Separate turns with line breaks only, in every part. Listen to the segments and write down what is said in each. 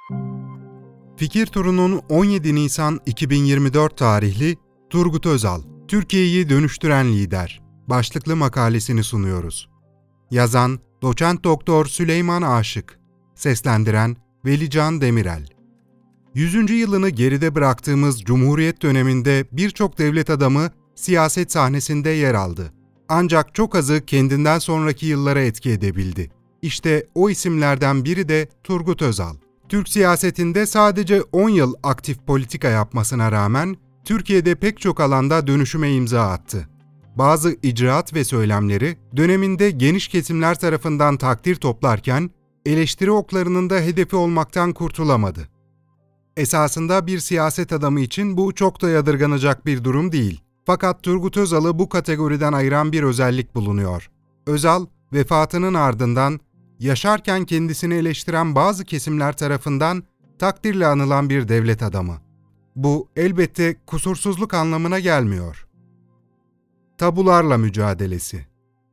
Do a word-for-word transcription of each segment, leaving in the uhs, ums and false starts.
Fikir Turu'nun on yedi Nisan iki bin yirmi dört tarihli Turgut Özal, Türkiye'yi dönüştüren lider başlıklı makalesini sunuyoruz. Yazan Doçent Doktor Süleyman Aşık, seslendiren Velican Demirel. yüzüncü yılını geride bıraktığımız Cumhuriyet döneminde birçok devlet adamı siyaset sahnesinde yer aldı. Ancak çok azı kendinden sonraki yıllara etki edebildi. İşte o isimlerden biri de Turgut Özal. Türk siyasetinde sadece on yıl aktif politika yapmasına rağmen Türkiye'de pek çok alanda dönüşüme imza attı. Bazı icraat ve söylemleri döneminde geniş kesimler tarafından takdir toplarken eleştiri oklarının da hedefi olmaktan kurtulamadı. Esasında bir siyaset adamı için bu çok da yadırganacak bir durum değil. Fakat Turgut Özal'ı bu kategoriden ayıran bir özellik bulunuyor. Özal, vefatının ardından yaşarken kendisini eleştiren bazı kesimler tarafından takdirle anılan bir devlet adamı. Bu elbette kusursuzluk anlamına gelmiyor. Tabularla mücadelesi.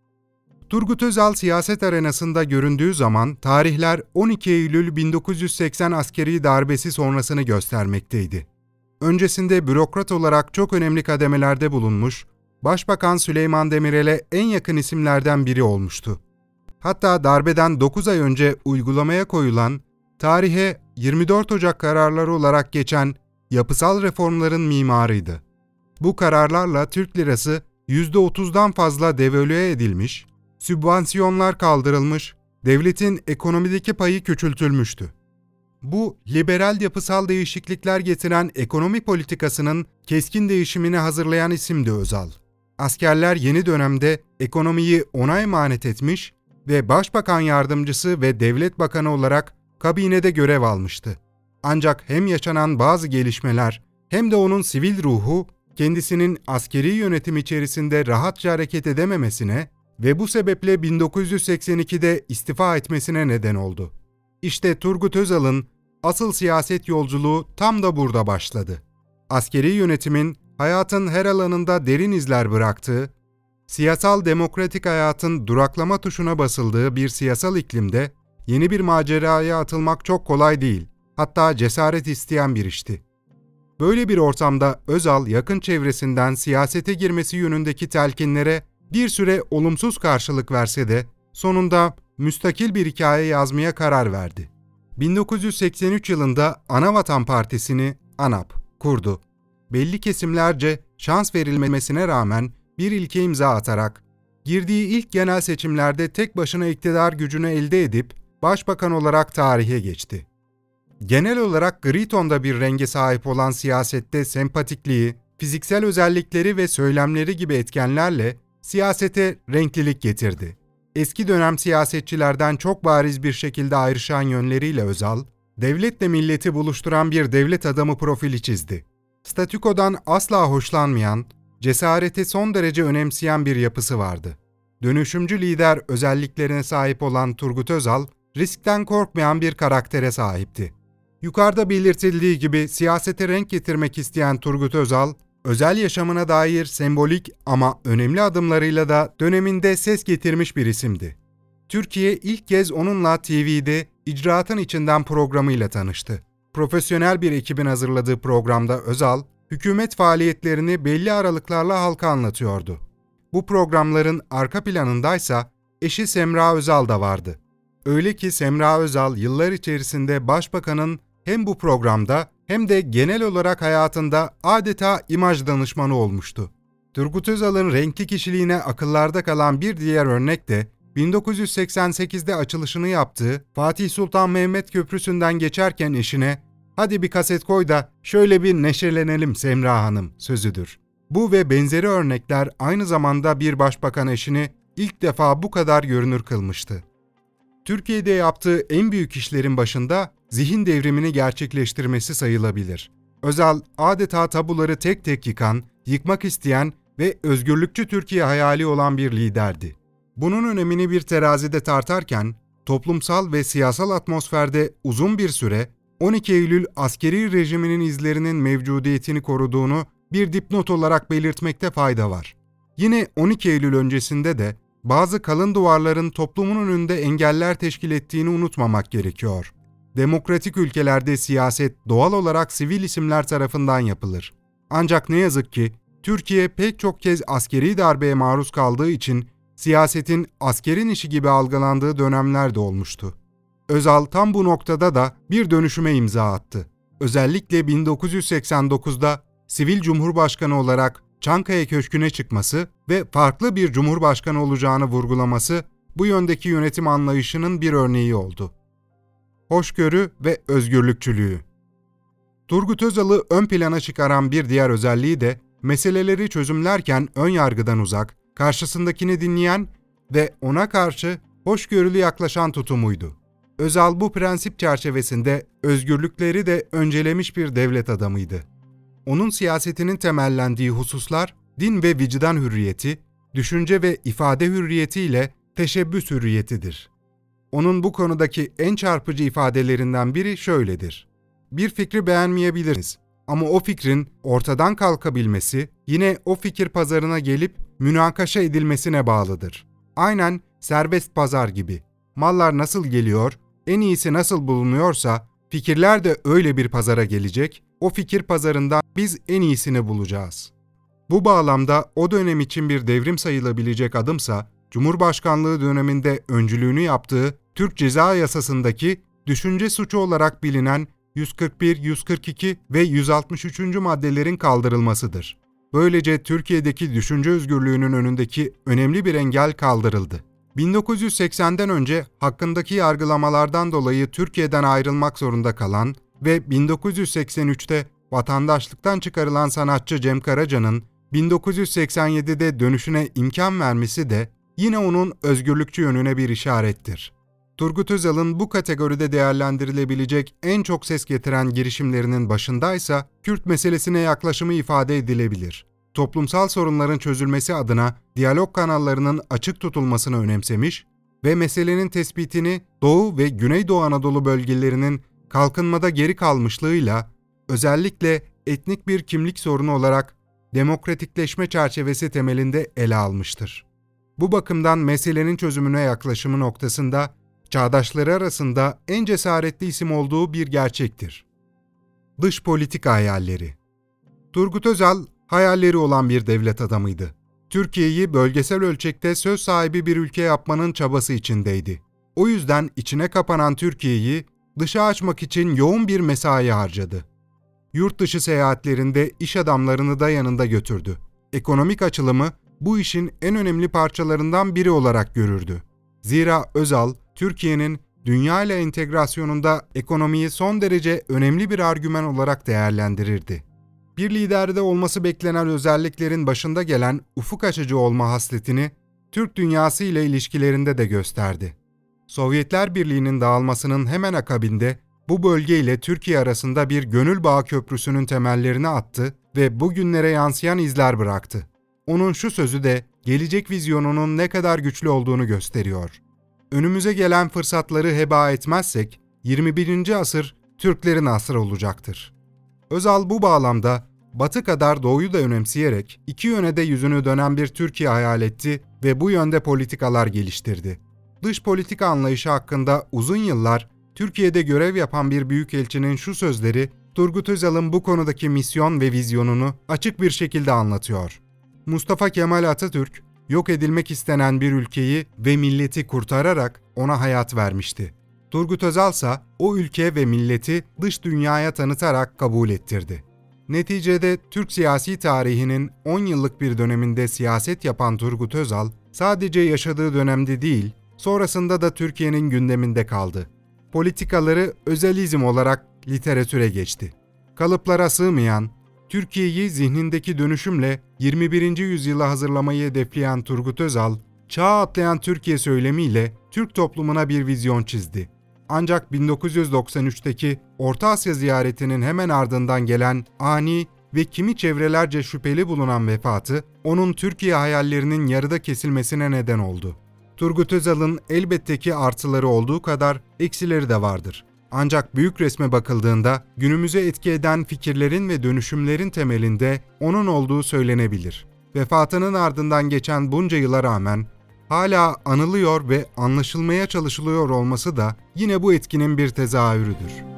Turgut Özal siyaset arenasında göründüğü zaman tarihler on iki Eylül bin dokuz yüz seksen askeri darbesi sonrasını göstermekteydi. Öncesinde bürokrat olarak çok önemli kademelerde bulunmuş, Başbakan Süleyman Demirel'e en yakın isimlerden biri olmuştu. Hatta darbeden dokuz ay önce uygulamaya koyulan, tarihe yirmi dört Ocak kararları olarak geçen yapısal reformların mimarıydı. Bu kararlarla Türk lirası yüzde otuzdan fazla devalüe edilmiş, sübvansiyonlar kaldırılmış, devletin ekonomideki payı küçültülmüştü. Bu, liberal yapısal değişiklikler getiren ekonomi politikasının keskin değişimini hazırlayan isimdi Özal. Askerler yeni dönemde ekonomiyi ona emanet etmiş ve Başbakan Yardımcısı ve Devlet Bakanı olarak kabinede görev almıştı. Ancak hem yaşanan bazı gelişmeler hem de onun sivil ruhu kendisinin askeri yönetim içerisinde rahatça hareket edememesine ve bu sebeple bin dokuz yüz seksen ikide istifa etmesine neden oldu. İşte Turgut Özal'ın asıl siyaset yolculuğu tam da burada başladı. Askeri yönetimin hayatın her alanında derin izler bıraktığı, siyasal demokratik hayatın duraklama tuşuna basıldığı bir siyasal iklimde yeni bir maceraya atılmak çok kolay değil, hatta cesaret isteyen bir işti. Böyle bir ortamda Özal yakın çevresinden siyasete girmesi yönündeki telkinlere bir süre olumsuz karşılık verse de sonunda müstakil bir hikaye yazmaya karar verdi. bin dokuz yüz seksen üç yılında Anavatan Partisi'ni ANAP kurdu. Belli kesimlerce şans verilmemesine rağmen bir ilke imza atarak girdiği ilk genel seçimlerde tek başına iktidar gücünü elde edip başbakan olarak tarihe geçti. Genel olarak gri tonda bir renge sahip olan siyasette sempatikliği, fiziksel özellikleri ve söylemleri gibi etkenlerle siyasete renklilik getirdi. Eski dönem siyasetçilerden çok bariz bir şekilde ayrışan yönleriyle Özal, devletle milleti buluşturan bir devlet adamı profili çizdi. Statükodan asla hoşlanmayan, cesareti son derece önemseyen bir yapısı vardı. Dönüşümcü lider özelliklerine sahip olan Turgut Özal, riskten korkmayan bir karaktere sahipti. Yukarıda belirtildiği gibi siyasete renk getirmek isteyen Turgut Özal, özel yaşamına dair sembolik ama önemli adımlarıyla da döneminde ses getirmiş bir isimdi. Türkiye ilk kez onunla T V'de İcraatın İçinden programıyla tanıştı. Profesyonel bir ekibin hazırladığı programda Özal, hükümet faaliyetlerini belli aralıklarla halka anlatıyordu. Bu programların arka planındaysa eşi Semra Özal da vardı. Öyle ki Semra Özal yıllar içerisinde başbakanın hem bu programda hem de genel olarak hayatında adeta imaj danışmanı olmuştu. Turgut Özal'ın renkli kişiliğine akıllarda kalan bir diğer örnek de bin dokuz yüz seksen sekizde açılışını yaptığı Fatih Sultan Mehmet Köprüsü'nden geçerken eşine "Hadi bir kaset koy da şöyle bir neşelenelim Semra Hanım" sözüdür. Bu ve benzeri örnekler aynı zamanda bir başbakan eşini ilk defa bu kadar görünür kılmıştı. Türkiye'de yaptığı en büyük işlerin başında zihin devrimini gerçekleştirmesi sayılabilir. Özal adeta tabuları tek tek yıkan, yıkmak isteyen ve özgürlükçü Türkiye hayali olan bir liderdi. Bunun önemini bir terazide tartarken, toplumsal ve siyasal atmosferde uzun bir süre on iki Eylül askeri rejiminin izlerinin mevcudiyetini koruduğunu bir dipnot olarak belirtmekte fayda var. Yine on iki Eylül öncesinde de bazı kalın duvarların toplumun önünde engeller teşkil ettiğini unutmamak gerekiyor. Demokratik ülkelerde siyaset doğal olarak sivil isimler tarafından yapılır. Ancak ne yazık ki Türkiye pek çok kez askeri darbeye maruz kaldığı için siyasetin askerin işi gibi algılandığı dönemler de olmuştu. Özal tam bu noktada da bir dönüşüme imza attı. Özellikle bin dokuz yüz seksen dokuzda sivil cumhurbaşkanı olarak Çankaya Köşkü'ne çıkması ve farklı bir cumhurbaşkanı olacağını vurgulaması bu yöndeki yönetim anlayışının bir örneği oldu. Hoşgörü ve özgürlükçülüğü. Turgut Özal'ı ön plana çıkaran bir diğer özelliği de meseleleri çözümlerken ön yargıdan uzak, karşısındakini dinleyen ve ona karşı hoşgörülü yaklaşan tutumuydu. Özal bu prensip çerçevesinde özgürlükleri de öncelemiş bir devlet adamıydı. Onun siyasetinin temellendiği hususlar din ve vicdan hürriyeti, düşünce ve ifade hürriyeti ile teşebbüs hürriyetidir. Onun bu konudaki en çarpıcı ifadelerinden biri şöyledir: Bir fikri beğenmeyebiliriz ama o fikrin ortadan kalkabilmesi yine o fikir pazarına gelip münakaşa edilmesine bağlıdır. Aynen serbest pazar gibi. Mallar nasıl geliyor, en iyisi nasıl bulunuyorsa fikirler de öyle bir pazara gelecek, o fikir pazarından biz en iyisini bulacağız. Bu bağlamda o dönem için bir devrim sayılabilecek adımsa, Cumhurbaşkanlığı döneminde öncülüğünü yaptığı Türk Ceza Yasası'ndaki düşünce suçu olarak bilinen yüz kırk bir, yüz kırk iki ve yüz altmış üçüncü maddelerin kaldırılmasıdır. Böylece Türkiye'deki düşünce özgürlüğünün önündeki önemli bir engel kaldırıldı. bin dokuz yüz seksenden önce hakkındaki yargılamalardan dolayı Türkiye'den ayrılmak zorunda kalan ve bin dokuz yüz seksen üçte vatandaşlıktan çıkarılan sanatçı Cem Karaca'nın bin dokuz yüz seksen yedide dönüşüne imkan vermesi de yine onun özgürlükçü yönüne bir işarettir. Turgut Özal'ın bu kategoride değerlendirilebilecek en çok ses getiren girişimlerinin başındaysa Kürt meselesine yaklaşımı ifade edilebilir. Toplumsal sorunların çözülmesi adına diyalog kanallarının açık tutulmasını önemsemiş ve meselenin tespitini Doğu ve Güneydoğu Anadolu bölgelerinin kalkınmada geri kalmışlığıyla özellikle etnik bir kimlik sorunu olarak demokratikleşme çerçevesi temelinde ele almıştır. Bu bakımdan meselenin çözümüne yaklaşımı noktasında çağdaşları arasında en cesaretli isim olduğu bir gerçektir. Dış politika hayalleri. Turgut Özal, hayalleri olan bir devlet adamıydı. Türkiye'yi bölgesel ölçekte söz sahibi bir ülke yapmanın çabası içindeydi. O yüzden içine kapanan Türkiye'yi dışa açmak için yoğun bir mesai harcadı. Yurt dışı seyahatlerinde iş adamlarını da yanında götürdü. Ekonomik açılımı bu işin en önemli parçalarından biri olarak görürdü. Zira Özal, Türkiye'nin dünya ile entegrasyonunda ekonomiyi son derece önemli bir argüman olarak değerlendirirdi. Bir liderde olması beklenen özelliklerin başında gelen ufuk açıcı olma hasletini Türk dünyası ile ilişkilerinde de gösterdi. Sovyetler Birliği'nin dağılmasının hemen akabinde bu bölge ile Türkiye arasında bir gönül bağı köprüsünün temellerini attı ve bugünlere yansıyan izler bıraktı. Onun şu sözü de gelecek vizyonunun ne kadar güçlü olduğunu gösteriyor. Önümüze gelen fırsatları heba etmezsek yirmi birinci asır Türklerin asrı olacaktır. Özal bu bağlamda Batı kadar Doğu'yu da önemseyerek iki yöne de yüzünü dönen bir Türkiye hayal etti ve bu yönde politikalar geliştirdi. Dış politika anlayışı hakkında uzun yıllar Türkiye'de görev yapan bir büyükelçinin şu sözleri Turgut Özal'ın bu konudaki misyon ve vizyonunu açık bir şekilde anlatıyor. Mustafa Kemal Atatürk, yok edilmek istenen bir ülkeyi ve milleti kurtararak ona hayat vermişti. Turgut Özal ise o ülke ve milleti dış dünyaya tanıtarak kabul ettirdi. Neticede Türk siyasi tarihinin on yıllık bir döneminde siyaset yapan Turgut Özal, sadece yaşadığı dönemde değil, sonrasında da Türkiye'nin gündeminde kaldı. Politikaları Özalizm olarak literatüre geçti. Kalıplara sığmayan, Türkiye'yi zihnindeki dönüşümle yirmi birinci yüzyıla hazırlamayı hedefleyen Turgut Özal, çağa atlayan Türkiye söylemiyle Türk toplumuna bir vizyon çizdi. Ancak bin dokuz yüz doksan üçteki Orta Asya ziyaretinin hemen ardından gelen ani ve kimi çevrelerce şüpheli bulunan vefatı, onun Türkiye hayallerinin yarıda kesilmesine neden oldu. Turgut Özal'ın elbette ki artıları olduğu kadar eksileri de vardır. Ancak büyük resme bakıldığında günümüze etki eden fikirlerin ve dönüşümlerin temelinde onun olduğu söylenebilir. Vefatının ardından geçen bunca yıla rağmen hala anılıyor ve anlaşılmaya çalışılıyor olması da yine bu etkinin bir tezahürüdür.